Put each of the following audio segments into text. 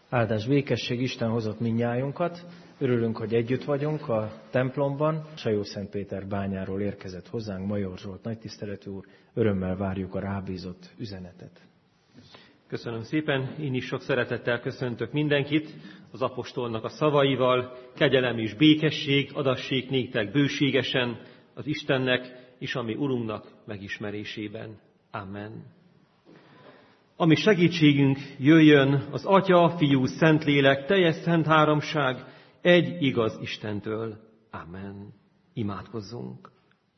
Áldás békesség, Isten hozott mindnyájunkat. Örülünk, hogy együtt vagyunk a templomban. Sajó-Szentpéter bányáról érkezett hozzánk Major Zsolt nagytiszteletű úr. Örömmel várjuk a rábízott üzenetet. Köszönöm szépen, én is sok szeretettel köszöntök mindenkit az apostolnak a szavaival. Kegyelem és békesség adassék néktek bőségesen az Istennek és a mi Urunknak megismerésében. Amen. Ami segítségünk jöjjön az Atya, Fiú, Szentlélek, teljes szent háromság, egy igaz Istentől. Amen. Imádkozzunk.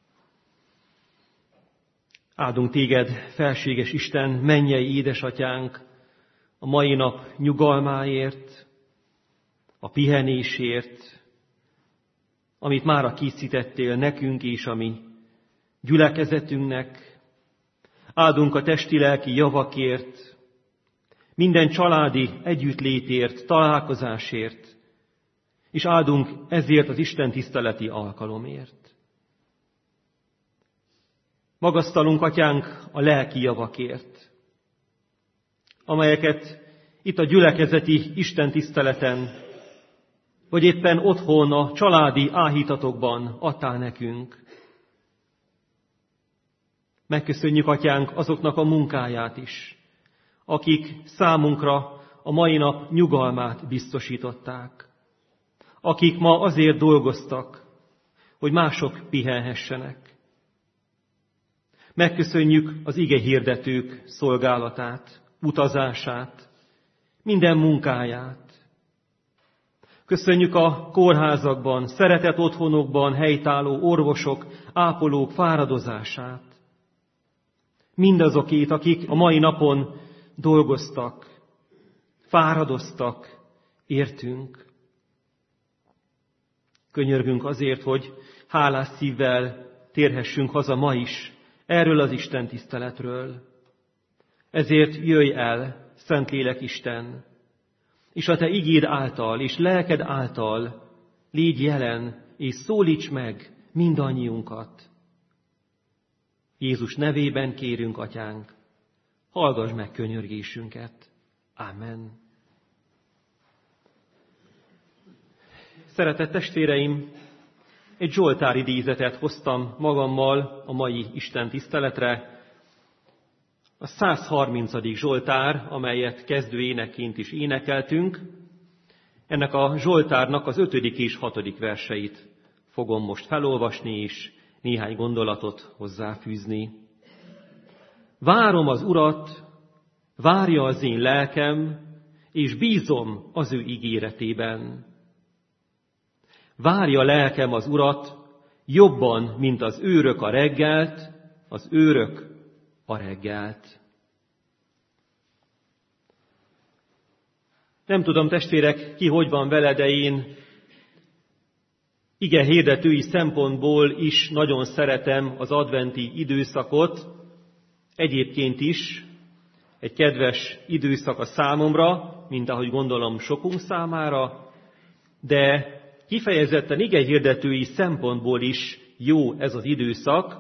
Áldunk téged, felséges Isten, mennyei édesatyánk, a mai nap nyugalmáért, a pihenésért, amit mára készítettél nekünk és a mi gyülekezetünknek. Áldunk a testi-lelki javakért, minden családi együttlétért, találkozásért, és áldunk ezért az Isten tiszteleti alkalomért. Magasztalunk, Atyánk, a lelki javakért, amelyeket itt a gyülekezeti Isten tiszteleten, vagy éppen otthon a családi áhítatokban adtál nekünk. Megköszönjük, Atyánk, azoknak a munkáját is, akik számunkra a mai nap nyugalmát biztosították, akik ma azért dolgoztak, hogy mások pihenhessenek. Megköszönjük az igehirdetők szolgálatát, utazását, minden munkáját. Köszönjük a kórházakban, szeretett otthonokban helytálló orvosok, ápolók fáradozását. Mindazokét, akik a mai napon dolgoztak, fáradoztak, értünk. Könyörgünk azért, hogy hálás szívvel térhessünk haza ma is erről az Isten tiszteletről. Ezért jöjj el, Szentlélek Isten, és a te igéd által és lelked által légy jelen, és szólíts meg mindannyiunkat. Jézus nevében kérünk, Atyánk, hallgass meg könyörgésünket. Amen. Szeretett testvéreim, egy Zsoltár idézetet hoztam magammal a mai Isten tiszteletre. A 130. Zsoltár, amelyet kezdő énekként is énekeltünk. Ennek a Zsoltárnak az 5. és 6. verseit fogom most felolvasni, és néhány gondolatot hozzáfűzni. Várom az Urat, várja az én lelkem, és bízom az ő ígéretében. Várja lelkem az Urat, jobban, mint az őrök a reggelt, az őrök a reggelt. Nem tudom, testvérek, ki hogy van vele, de én ige hirdetői szempontból is nagyon szeretem az adventi időszakot. Egyébként is egy kedves időszak a számomra, mint ahogy gondolom sokunk számára, de kifejezetten ige hirdetői szempontból is jó ez az időszak,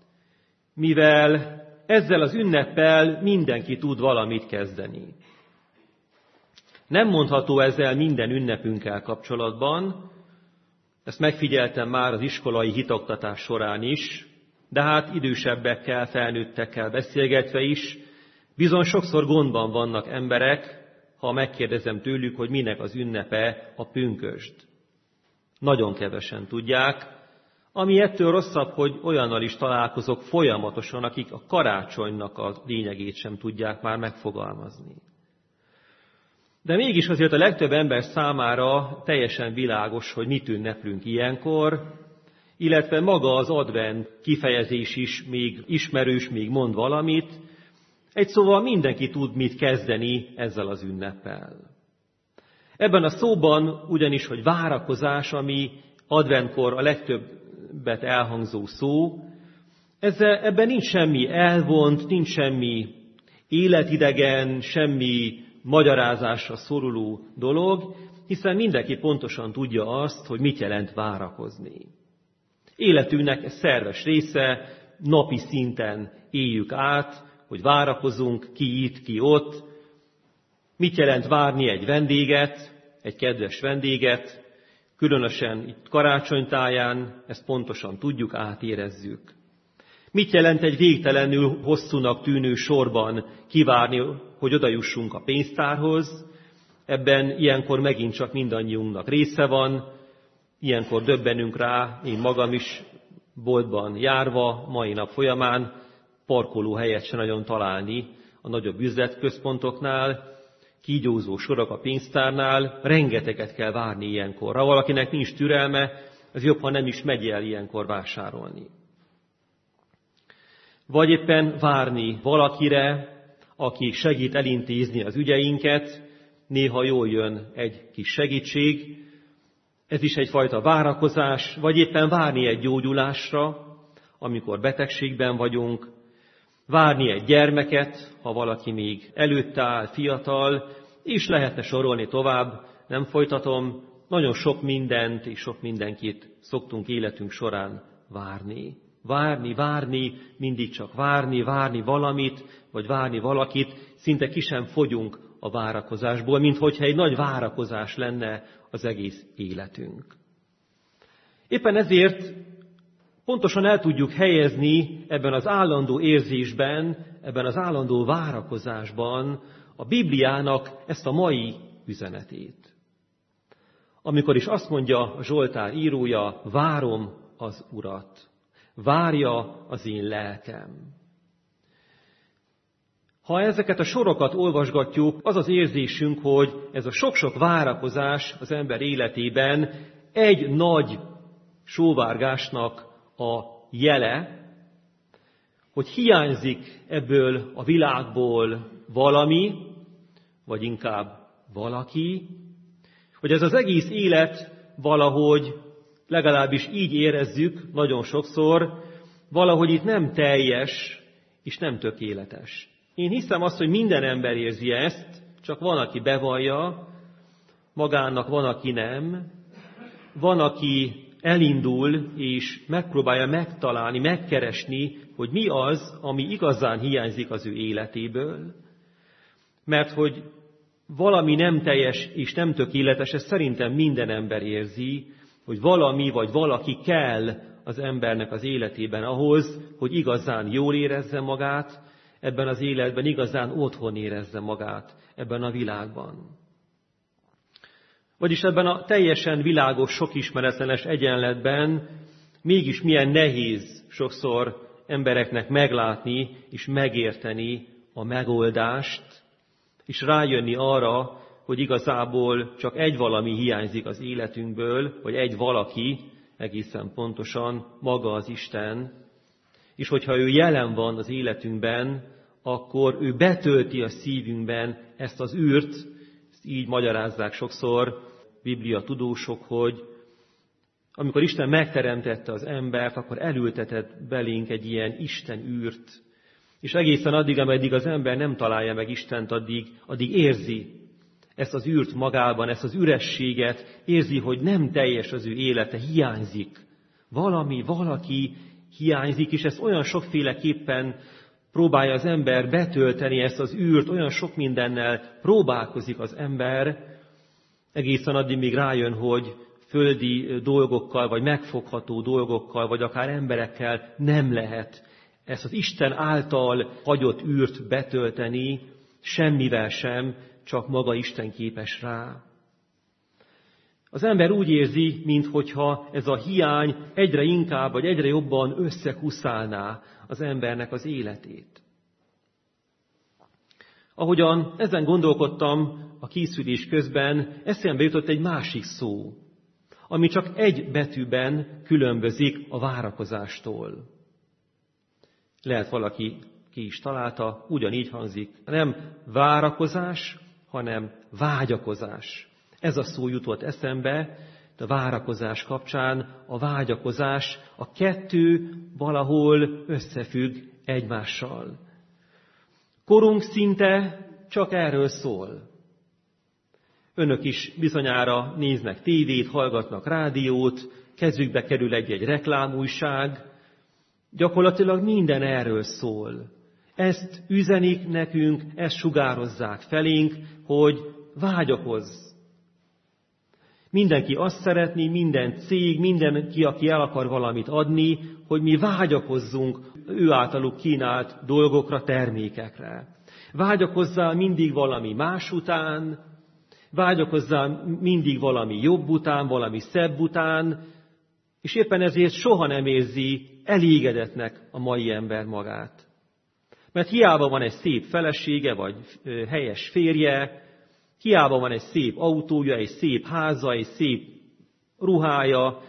mivel ezzel az ünneppel mindenki tud valamit kezdeni. Nem mondható ezzel minden ünnepünkkel kapcsolatban, ezt megfigyeltem már az iskolai hitoktatás során is, de hát idősebbekkel, felnőttekkel beszélgetve is, bizony sokszor gondban vannak emberek, ha megkérdezem tőlük, hogy minek az ünnepe a pünkösd. Nagyon kevesen tudják, ami ettől rosszabb, hogy olyannal is találkozok folyamatosan, akik a karácsonynak a lényegét sem tudják már megfogalmazni. De mégis azért a legtöbb ember számára teljesen világos, hogy mit ünneplünk ilyenkor, illetve maga az advent kifejezés is még ismerős, még mond valamit. Egy szóval mindenki tud mit kezdeni ezzel az ünneppel. Ebben a szóban ugyanis, hogy várakozás, ami adventkor a legtöbbet elhangzó szó, ebben nincs semmi elvont, nincs semmi életidegen, semmi magyarázásra szoruló dolog, hiszen mindenki pontosan tudja azt, hogy mit jelent várakozni. Életünknek ez szerves része, napi szinten éljük át, hogy várakozunk, ki itt, ki ott. Mit jelent várni egy vendéget, egy kedves vendéget, különösen itt karácsonytáján, ezt pontosan tudjuk, átérezzük. Mit jelent egy végtelenül hosszúnak tűnő sorban kivárni, hogy odajussunk a pénztárhoz? Ebben ilyenkor megint csak mindannyiunknak része van, ilyenkor döbbenünk rá, én magam is boltban járva, mai nap folyamán parkolóhelyet se nagyon találni a nagyobb üzletközpontoknál, kígyózó sorok a pénztárnál, rengeteget kell várni ilyenkor. Ha valakinek nincs türelme, az jobb, ha nem is megy el ilyenkor vásárolni. Vagy éppen várni valakire, aki segít elintézni az ügyeinket, néha jól jön egy kis segítség, ez is egyfajta várakozás, vagy éppen várni egy gyógyulásra, amikor betegségben vagyunk, várni egy gyermeket, ha valaki még előtte áll, fiatal, és lehetne sorolni tovább, nem folytatom, nagyon sok mindent és sok mindenkit szoktunk életünk során várni. Várni, mindig csak várni valamit, vagy várni valakit, szinte ki sem fogyunk a várakozásból, minthogyha egy nagy várakozás lenne az egész életünk. Éppen ezért pontosan el tudjuk helyezni ebben az állandó érzésben, ebben az állandó várakozásban a Bibliának ezt a mai üzenetét. Amikor is azt mondja a Zsoltár írója, várom az Urat, várja az én lelkem. Ha ezeket a sorokat olvasgatjuk, az az érzésünk, hogy ez a sok-sok várakozás az ember életében egy nagy sóvárgásnak a jele, hogy hiányzik ebből a világból valami, vagy inkább valaki, hogy ez az egész élet valahogy, legalábbis így érezzük nagyon sokszor, valahogy itt nem teljes és nem tökéletes. Én hiszem azt, hogy minden ember érzi ezt, csak van, aki bevallja, magának van, aki nem, van, aki elindul és megpróbálja megtalálni, megkeresni, hogy mi az, ami igazán hiányzik az ő életéből. Mert hogy valami nem teljes és nem tökéletes, ezt szerintem minden ember érzi, hogy valami vagy valaki kell az embernek az életében ahhoz, hogy igazán jól érezze magát, ebben az életben igazán otthon érezze magát ebben a világban. Vagyis ebben a teljesen világos, sokismeretlenes egyenletben mégis milyen nehéz sokszor embereknek meglátni és megérteni a megoldást, és rájönni arra, hogy igazából csak egy valami hiányzik az életünkből, vagy egy valaki, egészen pontosan maga az Isten, és hogyha ő jelen van az életünkben, akkor ő betölti a szívünkben ezt az űrt, ezt így magyarázzák sokszor Biblia tudósok, hogy amikor Isten megteremtette az embert, akkor elültetett belénk egy ilyen Isten űrt, és egészen addig, ameddig az ember nem találja meg Istent, addig érzi ezt az űrt magában, ezt az ürességet, érzi, hogy nem teljes az ő élete, hiányzik. Valaki hiányzik, és ezt olyan sokféleképpen próbálja az ember betölteni, ezt az űrt, olyan sok mindennel próbálkozik az ember, egészen addig még rájön, hogy földi dolgokkal, vagy megfogható dolgokkal, vagy akár emberekkel nem lehet ezt az Isten által hagyott űrt betölteni, semmivel sem, csak maga Isten képes rá. Az ember úgy érzi, minthogyha ez a hiány egyre inkább, vagy egyre jobban összekuszálná az embernek az életét. Ahogyan ezen gondolkodtam a készülés közben, eszembe jutott egy másik szó, ami csak egy betűben különbözik a várakozástól. Lehet valaki ki is találta, ugyanígy hangzik. Nem várakozás, hanem vágyakozás. Ez a szó jutott eszembe, de a várakozás kapcsán a vágyakozás, a kettő valahol összefügg egymással. Korunk szinte csak erről szól. Önök is bizonyára néznek tévét, hallgatnak rádiót, kezükbe kerül egy-egy reklámújság. Gyakorlatilag minden erről szól. Ezt üzenik nekünk, ezt sugározzák felénk, hogy vágyakozz. Mindenki azt szeretné, minden cég, mindenki, aki el akar valamit adni, hogy mi vágyakozzunk ő általuk kínált dolgokra, termékekre. Vágyakozzál mindig valami más után, vágyakozzál mindig valami jobb után, valami szebb után, és éppen ezért soha nem érzi elégedetnek a mai ember magát. Mert hiába van egy szép felesége, vagy helyes férje, hiába van egy szép autója, egy szép háza, egy szép ruhája,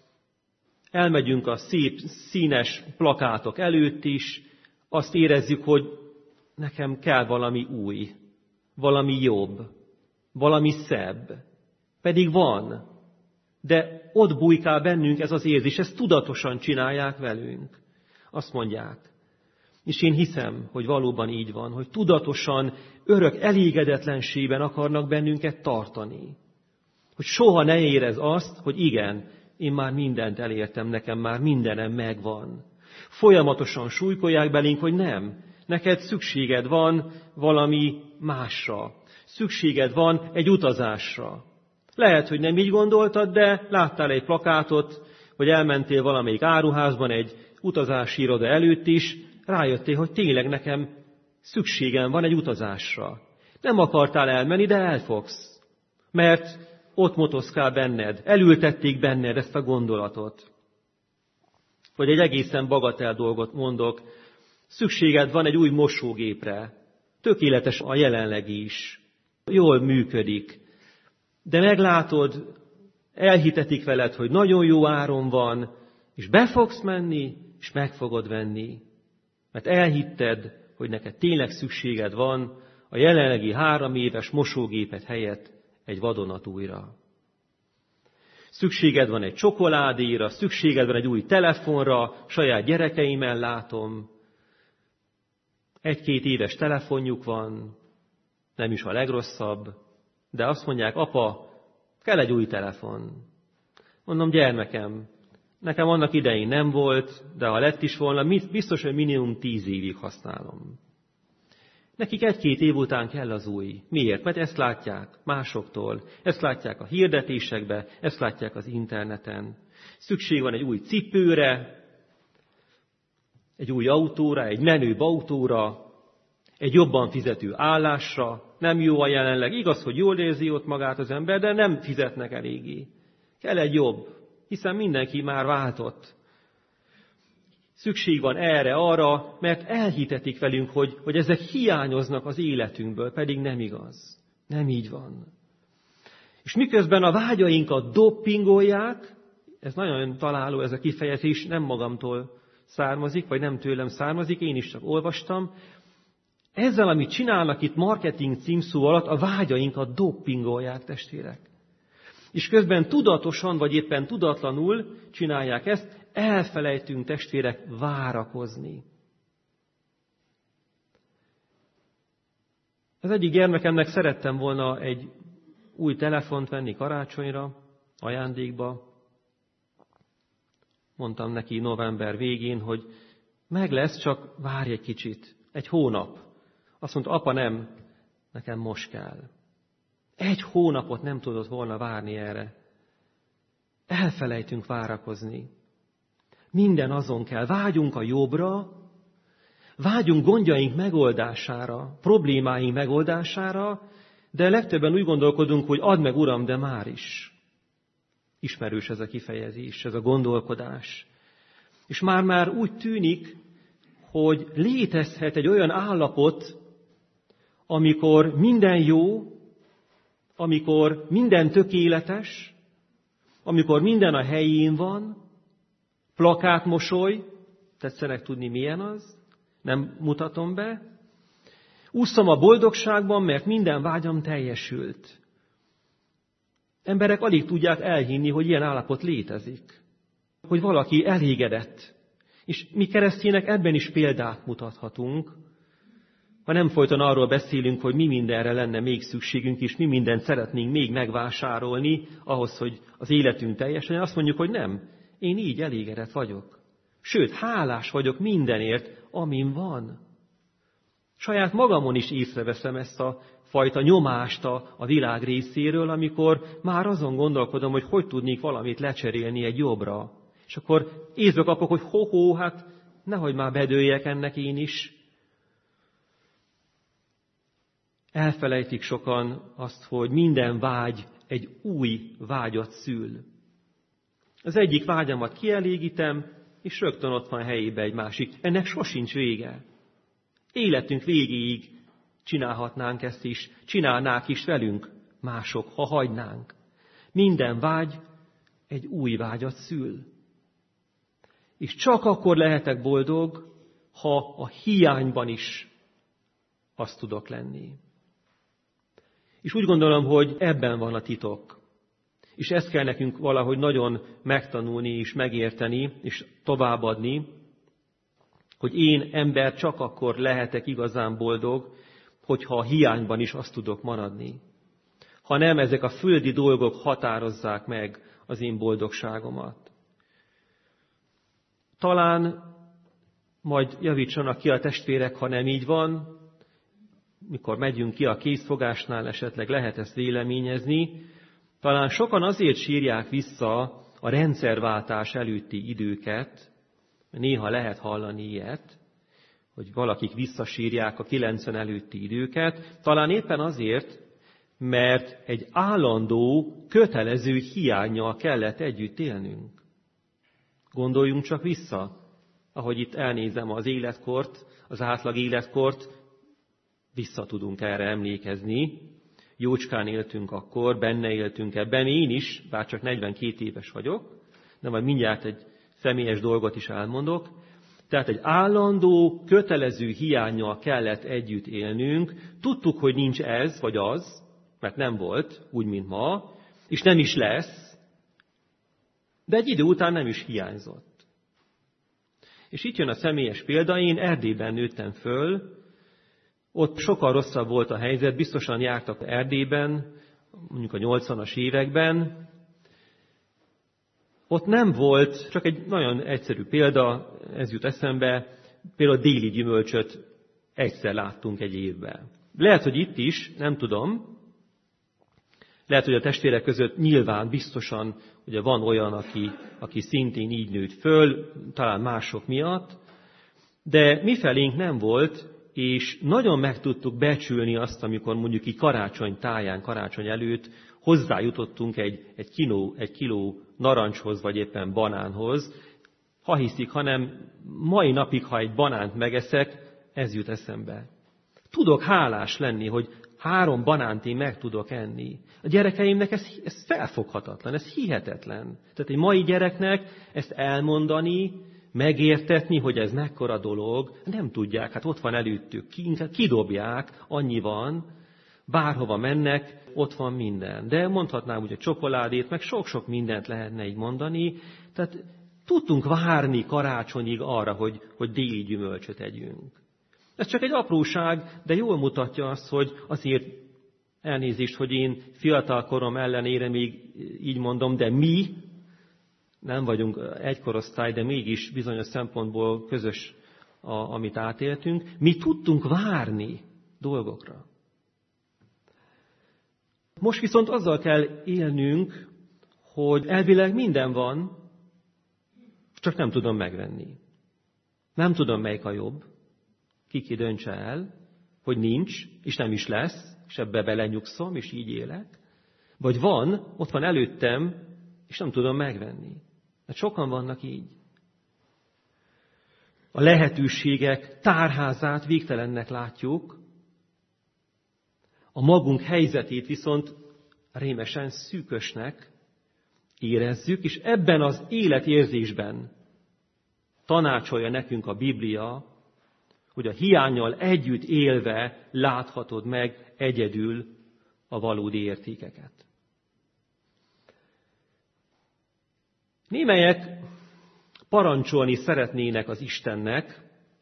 elmegyünk a szép színes plakátok előtt is, azt érezzük, hogy nekem kell valami új, valami jobb, valami szebb. Pedig van, de ott bujkál bennünk ez az érzés, ezt tudatosan csinálják velünk. Azt mondják. És én hiszem, hogy valóban így van, hogy tudatosan, örök elégedetlenségben akarnak bennünket tartani. Hogy soha ne érezd azt, hogy igen, én már mindent elértem, nekem már mindenem megvan. Folyamatosan súlykolják belénk, hogy nem. Neked szükséged van valami másra. Szükséged van egy utazásra. Lehet, hogy nem így gondoltad, de láttál egy plakátot, vagy elmentél valamelyik áruházban egy utazási iroda előtt is, rájöttél, hogy tényleg nekem szükségem van egy utazásra. Nem akartál elmenni, de elfogsz. Mert ott motoszkál benned, elültették benned ezt a gondolatot. Vagy egy egészen bagatel dolgot mondok, szükséged van egy új mosógépre. Tökéletes a jelenlegi is. Jól működik. De meglátod, elhitetik veled, hogy nagyon jó áron van, és be fogsz menni, és meg fogod venni. Mert elhitted, hogy neked tényleg szükséged van a jelenlegi 3 éves mosógépet helyett egy vadonatújra. Szükséged van egy csokoládéra, szükséged van egy új telefonra, saját gyerekeimmel látom. 1-2 éves telefonjuk van, nem is a legrosszabb, de azt mondják, apa, kell egy új telefon. Mondom, gyermekem, nekem annak idején nem volt, de ha lett is volna, biztos, hogy minimum 10 évig használom. Nekik 1-2 év után kell az új. Miért? Mert ezt látják másoktól, ezt látják a hirdetésekbe, ezt látják az interneten. Szükség van egy új cipőre, egy új autóra, egy menőbb autóra, egy jobban fizető állásra. Nem jó a jelenleg. Igaz, hogy jól érzi ott magát az ember, de nem fizetnek eléggé. Kell egy jobb, hiszen mindenki már váltott. Szükség van erre-arra, mert elhitetik velünk, hogy ezek hiányoznak az életünkből, pedig nem igaz. Nem így van. És miközben a vágyainkat doppingolják, ez nagyon találó ez a kifejezés, nem magamtól származik, vagy nem tőlem származik, én is csak olvastam. Ezzel, amit csinálnak itt marketing címszó alatt, a vágyainkat doppingolják, testvérek. És közben tudatosan, vagy éppen tudatlanul csinálják ezt, elfelejtünk, testvérek, várakozni. Az egyik gyermekemnek szerettem volna egy új telefont venni karácsonyra, ajándékba. Mondtam neki november végén, hogy meg lesz, csak várj egy kicsit, egy hónap. Azt mondta, apa, nem, nekem most kell. 1 hónapot nem tudott volna várni erre. Elfelejtünk várakozni. Minden azon kell. Vágyunk a jobbra, vágyunk gondjaink megoldására, problémáink megoldására, de legtöbben úgy gondolkodunk, hogy add meg, Uram, de már is. Ismerős ez a kifejezés, ez a gondolkodás. És már úgy tűnik, hogy létezhet egy olyan állapot, amikor minden jó, amikor minden tökéletes, amikor minden a helyén van, plakátmosoly, tetszenek tudni milyen az, nem mutatom be, ússzam a boldogságban, mert minden vágyam teljesült. Emberek alig tudják elhinni, hogy ilyen állapot létezik, hogy valaki elégedett. És mi keresztények ebben is példát mutathatunk, ha nem folyton arról beszélünk, hogy mi mindenre lenne még szükségünk, és mi mindent szeretnénk még megvásárolni, ahhoz, hogy az életünk teljes legyen, azt mondjuk, hogy nem, én így elégedett vagyok. Sőt, hálás vagyok mindenért, amin van. Saját magamon is észreveszem ezt a fajta nyomást a világ részéről, amikor már azon gondolkodom, hogy tudnék valamit lecserélni egy jobbra. És akkor észbe kapok, hogy hát nehogy már bedőljek ennek én is. Elfelejtik sokan azt, hogy minden vágy egy új vágyat szül. Az egyik vágyamat kielégítem, és rögtön ott van helyébe egy másik. Ennek sosincs vége. Életünk végéig csinálhatnánk ezt is, csinálnák is velünk mások, ha hagynánk. Minden vágy egy új vágyat szül. És csak akkor lehetek boldog, ha a hiányban is azt tudok lenni. És úgy gondolom, hogy ebben van a titok. És ezt kell nekünk valahogy nagyon megtanulni és megérteni, és továbbadni, hogy én ember csak akkor lehetek igazán boldog, hogyha a hiányban is azt tudok maradni. Ha nem, ezek a földi dolgok határozzák meg az én boldogságomat. Talán majd javítsanak ki a testvérek, ha nem így van, mikor megyünk ki a készfogásnál, esetleg lehet ezt véleményezni. Talán sokan azért sírják vissza a rendszerváltás előtti időket, néha lehet hallani ilyet, hogy valakik visszasírják a 90 előtti időket, talán éppen azért, mert egy állandó, kötelező hiánnyal kellett együtt élnünk. Gondoljunk csak vissza, ahogy itt elnézem az életkort, az átlag életkort, vissza tudunk erre emlékezni. Jócskán éltünk akkor, benne éltünk ebben, én is, bár csak 42 éves vagyok, de majd mindjárt egy személyes dolgot is elmondok. Tehát egy állandó, kötelező hiánnyal kellett együtt élnünk. Tudtuk, hogy nincs ez vagy az, mert nem volt, úgy, mint ma, és nem is lesz, de egy idő után nem is hiányzott. És itt jön a személyes példa, én Erdélyben nőttem föl, ott sokkal rosszabb volt a helyzet, biztosan jártak Erdélyben, mondjuk a 80-as években. Ott nem volt, csak egy nagyon egyszerű példa, ez jut eszembe, például déli gyümölcsöt egyszer láttunk egy évben. Lehet, hogy itt is, nem tudom, lehet, hogy a testvérek között nyilván biztosan ugye van olyan, aki szintén így nőtt föl, talán mások miatt, de mifelénk nem volt, és nagyon meg tudtuk becsülni azt, amikor mondjuk így karácsony táján, karácsony előtt hozzájutottunk egy kiló narancshoz, vagy éppen banánhoz. Ha hiszik, hanem mai napig, ha egy banánt megeszek, ez jut eszembe. Tudok hálás lenni, hogy 3 banánt én meg tudok enni. A gyerekeimnek ez felfoghatatlan, ez hihetetlen. Tehát egy mai gyereknek ezt elmondani, megértetni, hogy ez mekkora dolog, nem tudják, hát ott van előttük, kidobják, annyi van, bárhova mennek, ott van minden. De mondhatnám ugye csokoládét, meg sok-sok mindent lehetne így mondani, tehát tudtunk várni karácsonyig arra, hogy déli gyümölcsöt együnk. Ez csak egy apróság, de jól mutatja azt, hogy azért elnézést, hogy én fiatal korom ellenére még így mondom, de mi nem vagyunk egy korosztály, de mégis bizonyos szempontból közös, amit átéltünk. Mi tudtunk várni dolgokra. Most viszont azzal kell élnünk, hogy elvileg minden van, csak nem tudom megvenni. Nem tudom, melyik a jobb. Ki döntse el, hogy nincs, és nem is lesz, és ebbe belenyugszom, és így élek. Vagy van, ott van előttem, és nem tudom megvenni. Mert sokan vannak így. A lehetőségek tárházát végtelennek látjuk, a magunk helyzetét viszont rémesen szűkösnek érezzük, és ebben az életérzésben tanácsolja nekünk a Biblia, hogy a hiánnyal együtt élve láthatod meg egyedül a valódi értékeket. Némelyek parancsolni szeretnének az Istennek,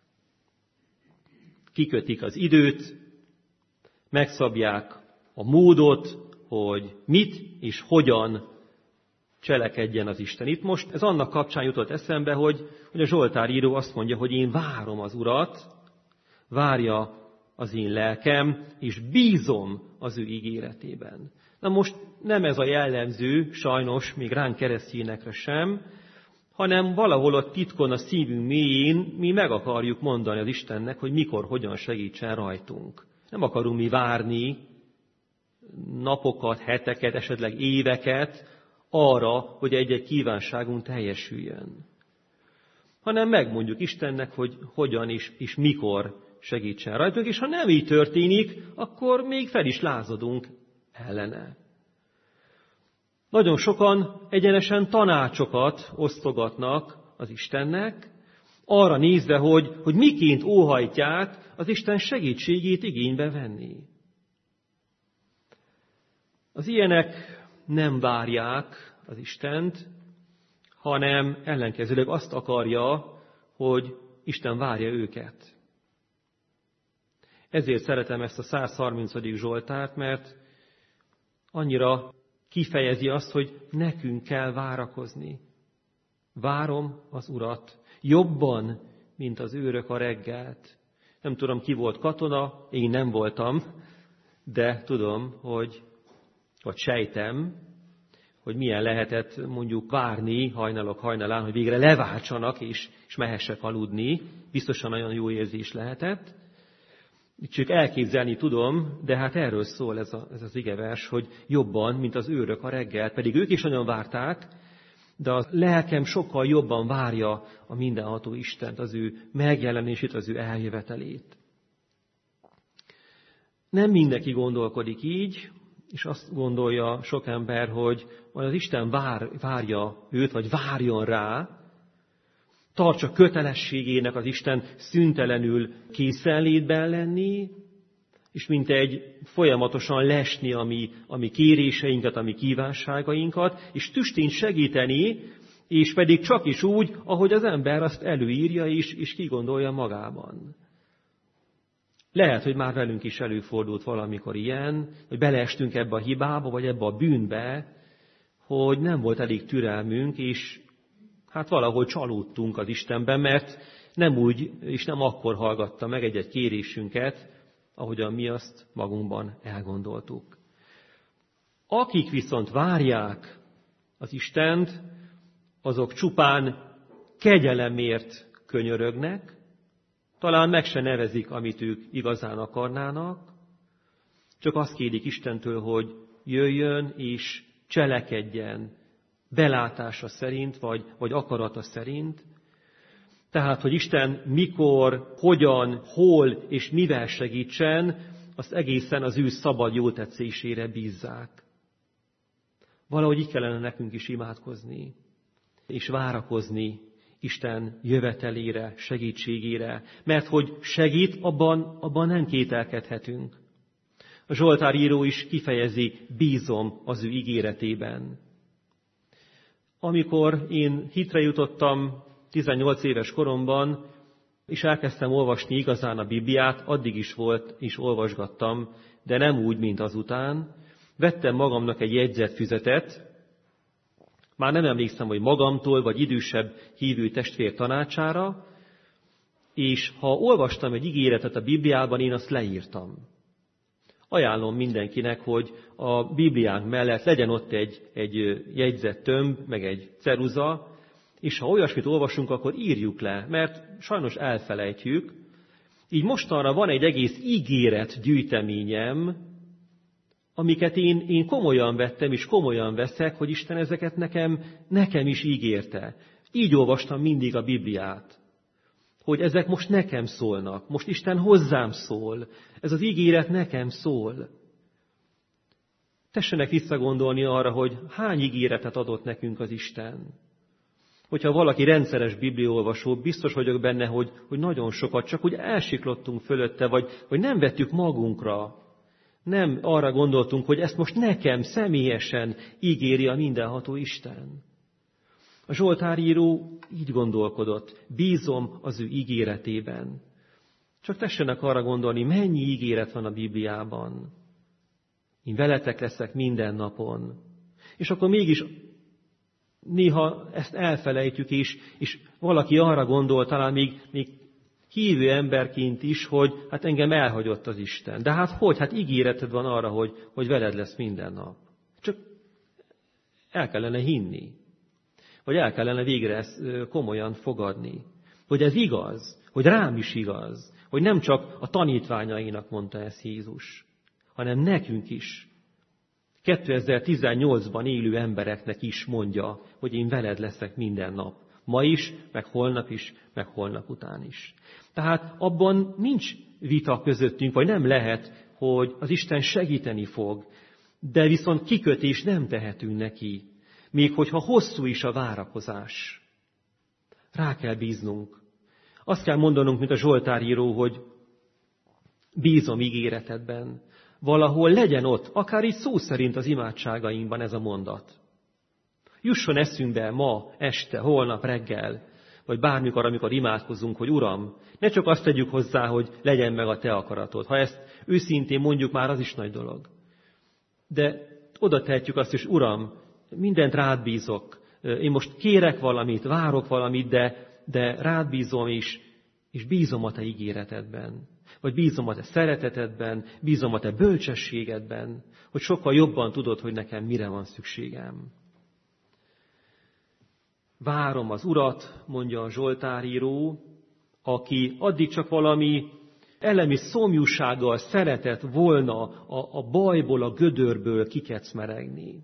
kikötik az időt, megszabják a módot, hogy mit és hogyan cselekedjen az Isten. Itt most ez annak kapcsán jutott eszembe, hogy a Zsoltár író azt mondja, hogy én várom az Urat, várja az én lelkem, és bízom az ő ígéretében. Na most nem ez a jellemző, sajnos, még ránk keresztényekre sem, hanem valahol ott titkon a szívünk mélyén mi meg akarjuk mondani az Istennek, hogy mikor, hogyan segítsen rajtunk. Nem akarunk mi várni napokat, heteket, esetleg éveket arra, hogy egy-egy kívánságunk teljesüljön. Hanem megmondjuk Istennek, hogy hogyan és mikor segítsen rajtunk, és ha nem így történik, akkor még fel is lázadunk ellene. Nagyon sokan egyenesen tanácsokat osztogatnak az Istennek, arra nézve, hogy miként óhajtják az Isten segítségét igénybe venni. Az ilyenek nem várják az Istent, hanem ellenkezőleg azt akarja, hogy Isten várja őket. Ezért szeretem ezt a 130. Zsoltárt, mert annyira kifejezi azt, hogy nekünk kell várakozni. Várom az Urat, jobban, mint az őrök a reggelt. Nem tudom, ki volt katona, én nem voltam, de tudom, vagy sejtem, hogy milyen lehetett mondjuk várni hajnalok hajnalán, hogy végre leváltsanak és mehessek aludni. Biztosan nagyon jó érzés lehetett. Csak elképzelni tudom, de hát erről szól ez az igevers, hogy jobban, mint az őrök a reggel. Pedig ők is nagyon várták, de a lelkem sokkal jobban várja a mindenható Istent, az ő megjelenését, az ő eljövetelét. Nem mindenki gondolkodik így, és azt gondolja sok ember, hogy az Isten várja őt, vagy várjon rá, tartsa kötelességének az Isten szüntelenül készenlétben lenni, és mint egy folyamatosan lesni a mi kéréseinket, a mi kívánságainkat, és tüstént segíteni, és pedig csak is úgy, ahogy az ember azt előírja és kigondolja magában. Lehet, hogy már velünk is előfordult valamikor ilyen, hogy beleestünk ebbe a hibába, vagy ebbe a bűnbe, hogy nem volt elég türelmünk, és hát valahol csalódtunk az Istenben, mert nem úgy és nem akkor hallgatta meg egy-egy kérésünket, ahogyan mi azt magunkban elgondoltuk. Akik viszont várják az Istent, azok csupán kegyelemért könyörögnek, talán meg se nevezik, amit ők igazán akarnának, csak azt kérik Istentől, hogy jöjjön és cselekedjen belátása szerint, vagy akarata szerint. Tehát, hogy Isten mikor, hogyan, hol és mivel segítsen, azt egészen az ő szabad jótetszésére bízzák. Valahogy így kellene nekünk is imádkozni, és várakozni Isten jövetelére, segítségére, mert hogy segít, abban nem kételkedhetünk. A Zsoltár író is kifejezi, bízom az ő ígéretében. Amikor én hitre jutottam 18 éves koromban, és elkezdtem olvasni igazán a Bibliát, addig is volt, és olvasgattam, de nem úgy, mint azután. Vettem magamnak egy jegyzetfüzetet, már nem emlékszem, hogy magamtól, vagy idősebb hívő testvér tanácsára, és ha olvastam egy ígéretet a Bibliában, én azt leírtam. Ajánlom mindenkinek, hogy a Bibliánk mellett legyen ott egy jegyzettömb, meg egy ceruza, és ha olyasmit olvasunk, akkor írjuk le, mert sajnos elfelejtjük. Így mostanra van egy egész ígéret gyűjteményem, amiket én komolyan vettem, és komolyan veszek, hogy Isten ezeket nekem is ígérte. Így olvastam mindig a Bibliát, hogy ezek most nekem szólnak, most Isten hozzám szól, ez az ígéret nekem szól. Tessenek visszagondolni arra, hogy hány ígéretet adott nekünk az Isten. Hogyha valaki rendszeres bibliaolvasó, biztos vagyok benne, hogy nagyon sokat, csak úgy elsiklottunk fölötte, vagy nem vettük magunkra. Nem arra gondoltunk, hogy ezt most nekem személyesen ígéri a mindenható Isten. A Zsoltáríró így gondolkodott, bízom az ő ígéretében. Csak tessenek arra gondolni, mennyi ígéret van a Bibliában. Én veletek leszek minden napon. És akkor mégis néha ezt elfelejtjük, és valaki arra gondol, talán még hívő emberként is, hogy hát engem elhagyott az Isten. De hát hogy? Hát ígéreted van arra, hogy veled lesz minden nap. Csak el kellene hinni. Vagy el kellene végre ezt komolyan fogadni. Hogy ez igaz, hogy rám is igaz, hogy nem csak a tanítványainak mondta ezt Jézus, hanem nekünk is. 2018-ban élő embereknek is mondja, hogy én veled leszek minden nap. Ma is, meg holnap után is. Tehát abban nincs vita közöttünk, vagy nem lehet, hogy az Isten segíteni fog, de viszont kikötés nem tehetünk neki, még hogyha hosszú is a várakozás. Rá kell bíznunk. Azt kell mondanunk, mint a Zsoltáríró, hogy bízom ígéretedben. Valahol legyen ott, akár így szó szerint az imádságainkban ez a mondat. Jusson eszünkbe ma, este, holnap, reggel, vagy bármikor, amikor imádkozunk, hogy Uram, ne csak azt tegyük hozzá, hogy legyen meg a te akaratod. Ha ezt őszintén mondjuk, már az is nagy dolog. De oda tehetjük azt is, Uram, mindent rád bízok. Én most kérek valamit, várok valamit, de rád bízom is, és bízom a te ígéretedben. Vagy bízom a te szeretetedben, bízom a te bölcsességedben, hogy sokkal jobban tudod, hogy nekem mire van szükségem. Várom az Urat, mondja a Zsoltáríró, aki addig csak valami elemi szomjúsággal szeretett volna a bajból, a gödörből kikecmeregni.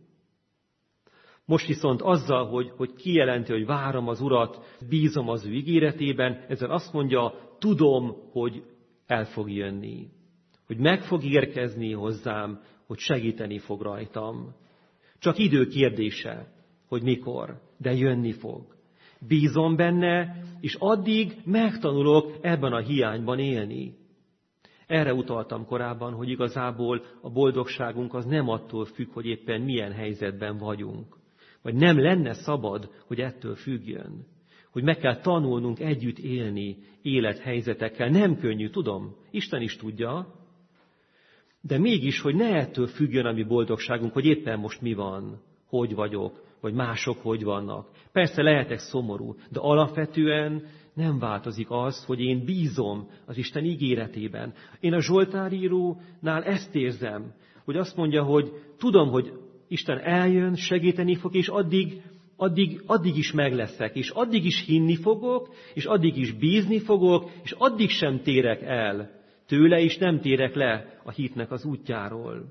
Most viszont azzal, hogy kijelenti, hogy várom az Urat, bízom az ő ígéretében, ezzel azt mondja, tudom, hogy el fog jönni, hogy meg fog érkezni hozzám, hogy segíteni fog rajtam. Csak idő kérdése, hogy mikor, de jönni fog. Bízom benne, és addig megtanulok ebben a hiányban élni. Erre utaltam korábban, hogy igazából a boldogságunk az nem attól függ, hogy éppen milyen helyzetben vagyunk. Vagy nem lenne szabad, hogy ettől függjön. Hogy meg kell tanulnunk együtt élni élethelyzetekkel. Nem könnyű, tudom, Isten is tudja, de mégis, hogy ne ettől függjön a mi boldogságunk, hogy éppen most mi van, hogy vagyok, vagy mások hogy vannak. Persze lehetek szomorú, de alapvetően nem változik az, hogy én bízom az Isten ígéretében. Én a Zsoltárírónál ezt érzem, hogy azt mondja, hogy tudom, hogy Isten eljön, segíteni fog, és addig is meg leszek, és addig is hinni fogok, és addig is bízni fogok, és addig sem térek el tőle, és nem térek le a hitnek az útjáról.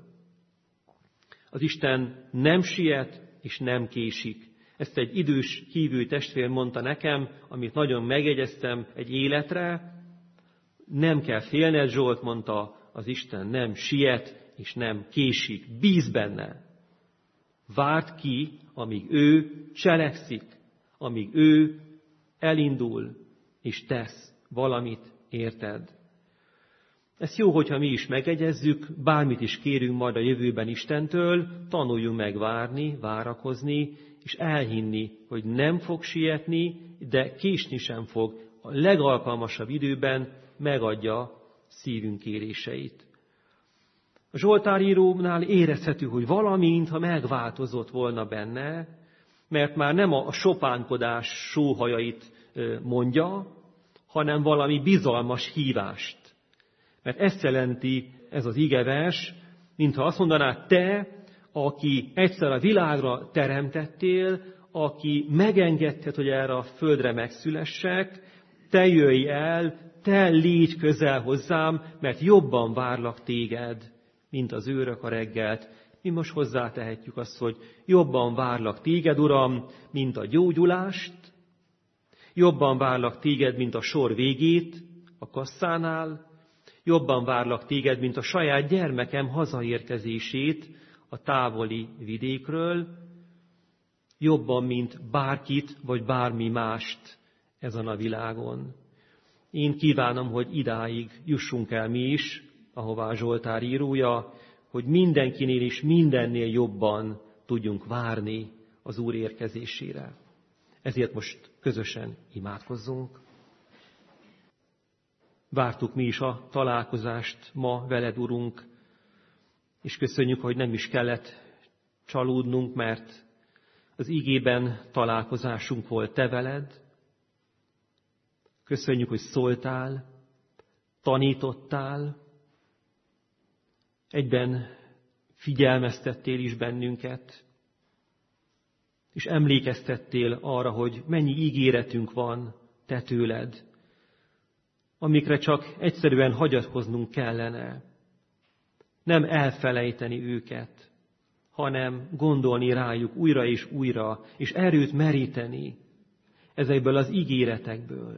Az Isten nem siet, és nem késik. Ezt egy idős hívő testvér mondta nekem, amit nagyon megjegyeztem egy életre. Nem kell félned, Zsolt, mondta, az Isten nem siet, és nem késik. Bíz benne. Várd ki, amíg ő cselekszik, amíg ő elindul, és tesz valamit, érted? Ez jó, hogyha mi is megegyezzük, bármit is kérünk majd a jövőben Istentől, tanuljunk meg várni, várakozni, és elhinni, hogy nem fog sietni, de késni sem fog. A legalkalmasabb időben megadja szívünk kéréseit. A Zsoltárírónál érezhető, hogy valami, mintha megváltozott volna benne, mert már nem a sopánkodás sóhajait mondja, hanem valami bizalmas hívást. Mert ezt jelenti ez az igevers, mintha azt mondaná, te, aki egyszer a világra teremtettél, aki megengedted, hogy erre a földre megszülessek, te jöjj el, te légy közel hozzám, mert jobban várlak téged, mint az őrök a reggelt. Mi most hozzátehetjük azt, hogy jobban várlak téged, Uram, mint a gyógyulást, jobban várlak téged, mint a sor végét a kasszánál, jobban várlak téged, mint a saját gyermekem hazaérkezését a távoli vidékről, jobban, mint bárkit vagy bármi mást ezen a világon. Én kívánom, hogy idáig jussunk el mi is, ahová a Zsoltár írója, hogy mindenkinél és mindennél jobban tudjunk várni az Úr érkezésére. Ezért most közösen imádkozzunk. Vártuk mi is a találkozást ma veled, Urunk, és köszönjük, hogy nem is kellett csalódnunk, mert az ígében találkozásunk volt te veled. Köszönjük, hogy szóltál, tanítottál, egyben figyelmeztettél is bennünket, és emlékeztettél arra, hogy mennyi ígéretünk van te tőled, amikre csak egyszerűen hagyatkoznunk kellene. Nem elfelejteni őket, hanem gondolni rájuk újra és újra, és erőt meríteni ezekből az ígéretekből.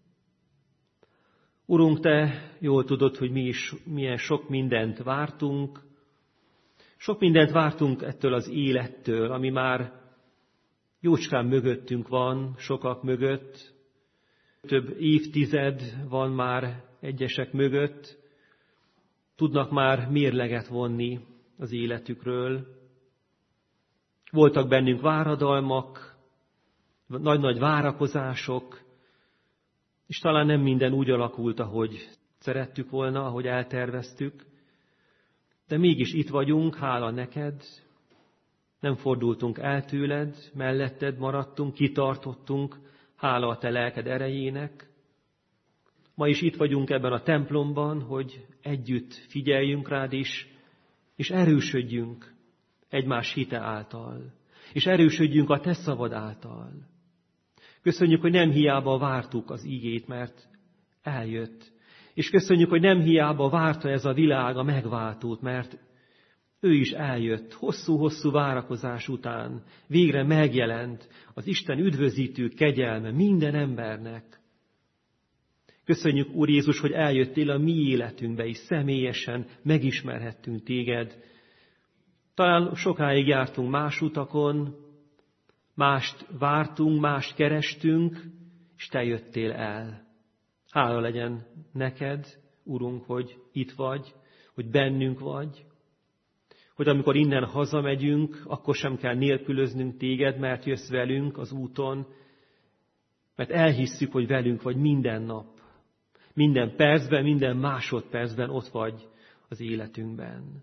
Urunk, te jól tudod, hogy mi is milyen sok mindent vártunk. Sok mindent vártunk ettől az élettől, ami már jócskán mögöttünk van, sokak mögött. Több évtized van már egyesek mögött. Tudnak már mérleget vonni az életükről. Voltak bennünk váradalmak, nagy-nagy várakozások, és talán nem minden úgy alakult, ahogy szerettük volna, ahogy elterveztük, de mégis itt vagyunk, hála neked, nem fordultunk el tőled, melletted maradtunk, kitartottunk, hála a te lelked erejének. Ma is itt vagyunk ebben a templomban, hogy együtt figyeljünk rád is, és erősödjünk egymás hite által, és erősödjünk a te szavad által. Köszönjük, hogy nem hiába vártuk az ígét, mert eljött. És köszönjük, hogy nem hiába várta ez a világ a megváltót, mert ő is eljött, hosszú-hosszú várakozás után. Végre megjelent az Isten üdvözítő kegyelme minden embernek. Köszönjük, Úr Jézus, hogy eljöttél a mi életünkbe is, személyesen megismerhettünk téged. Talán sokáig jártunk más utakon, mást vártunk, mást kerestünk, és te jöttél el. Hála legyen neked, Urunk, hogy itt vagy, hogy bennünk vagy, hogy amikor innen hazamegyünk, akkor sem kell nélkülöznünk téged, mert jössz velünk az úton, mert elhisszük, hogy velünk vagy minden nap. Minden percben, minden másodpercben ott vagy az életünkben.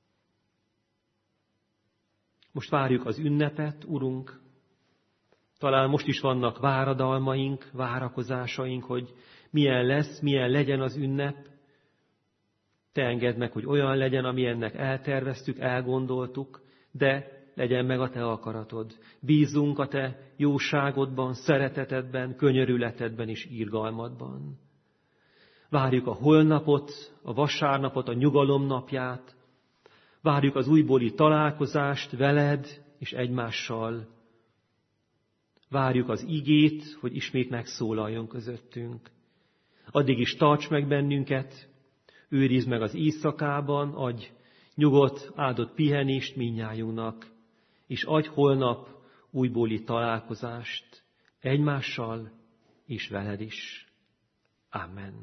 Most várjuk az ünnepet, Urunk. Talán most is vannak váradalmaink, várakozásaink, hogy milyen lesz, milyen legyen az ünnep. Te engedd meg, hogy olyan legyen, amilyennek elterveztük, elgondoltuk, de legyen meg a te akaratod. Bízunk a te jóságodban, szeretetedben, könyörületedben és irgalmadban. Várjuk a holnapot, a vasárnapot, a nyugalom napját. Várjuk az újbóli találkozást veled és egymással. Várjuk az igét, hogy ismét megszólaljon közöttünk. Addig is tarts meg bennünket, őrizd meg az éjszakában, adj nyugodt, áldott pihenést mindnyájunknak, és adj holnap újbóli találkozást egymással és veled is. Amen.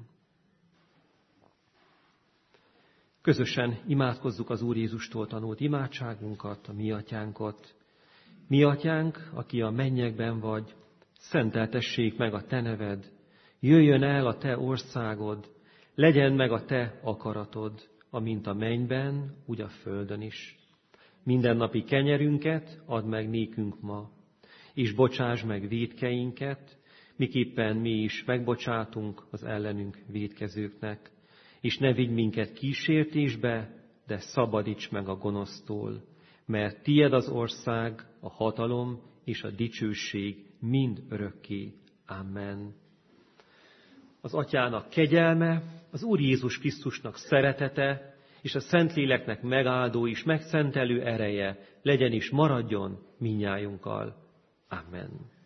Közösen imádkozzuk az Úr Jézustól tanult imádságunkat, a mi atyánkat. Mi atyánk, aki a mennyekben vagy, szenteltessék meg a te neved, jöjjön el a te országod, legyen meg a te akaratod, amint a mennyben, úgy a földön is. Mindennapi kenyerünket add meg nékünk ma, és bocsáss meg vétkeinket, miképpen mi is megbocsátunk az ellenünk vétkezőknek. És ne vigy minket kísértésbe, de szabadíts meg a gonosztól, mert tied az ország, a hatalom és a dicsőség mind örökké. Amen. Az Atyának kegyelme, az Úr Jézus Krisztusnak szeretete, és a Szentléleknek megáldó és megszentelő ereje legyen és maradjon mindnyájunkkal. Amen.